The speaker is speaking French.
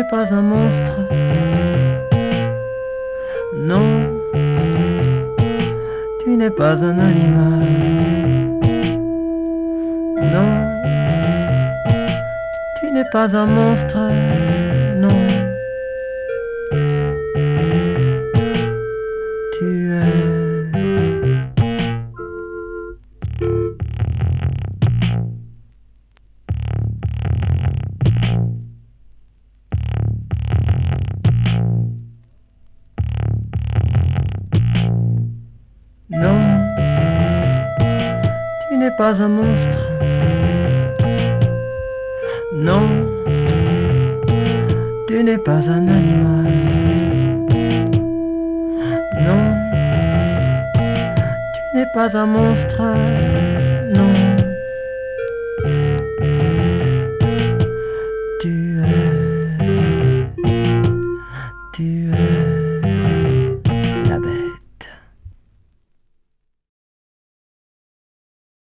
pas un monstre. Non, tu n'es pas un animal. Non, tu n'es pas un monstre. Non, tu es. Non, tu n'es pas un monstre. Non, tu n'es pas un animal. Non, tu n'es pas un monstre. Non, tu es. Tu